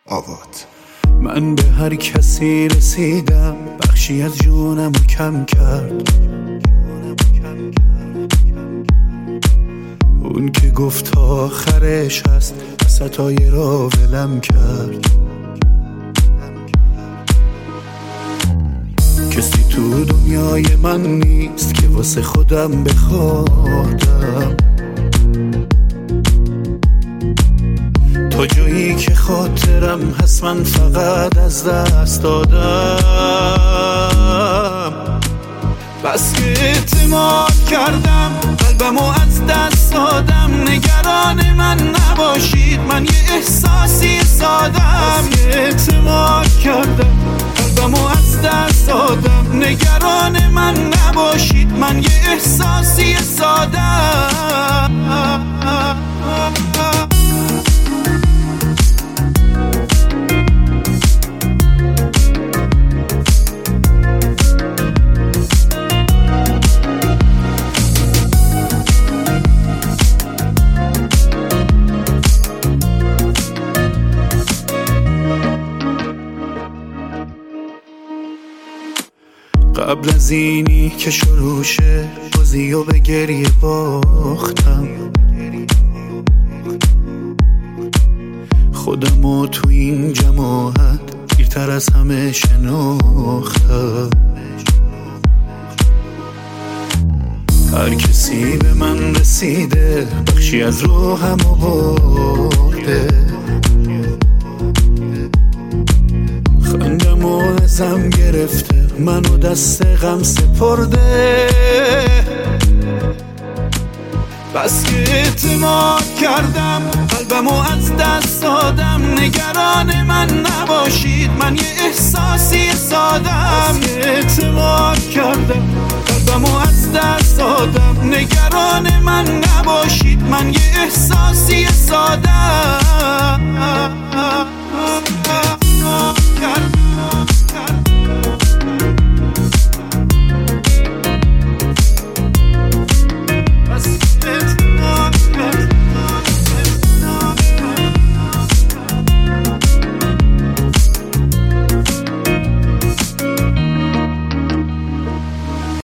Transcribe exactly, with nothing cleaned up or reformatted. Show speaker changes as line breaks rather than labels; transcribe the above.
آوات.
من به هر کسی رسیدم، بخشی از جونم رو کم کرد. اون که گفت آخرش هست، وسطای را ولم کرد. کسی تو دنیای من نیست که واسه خودم بخوادم. تا جایی که خاطرم هست من فقط از دست دادم. بس که اعتماد کردم قلبمو از دست دادم. نگران من نباشید، من یه احساسی سادم. بس که اعتماد کردم قلبمو از دست دادم. نگران من نباشید، من یه احساسی سادم. قبل از اینی که شروع شه بازیو به گریه باختم. خودمو تو این جماعت دیرتر از همه شناختم. هر کسی به من رسیده، بخشی از روحمو برده. خندمو ازم گرفته، منو دست غم سپرده. بس که اعتماد کردم قلبمو از دست دادم. نگران من نباشید، من یه احساسی سادم. بس که اعتماد کردم قلبمو از دست دادم. نگران من نباشید، من یه احساسی سادم.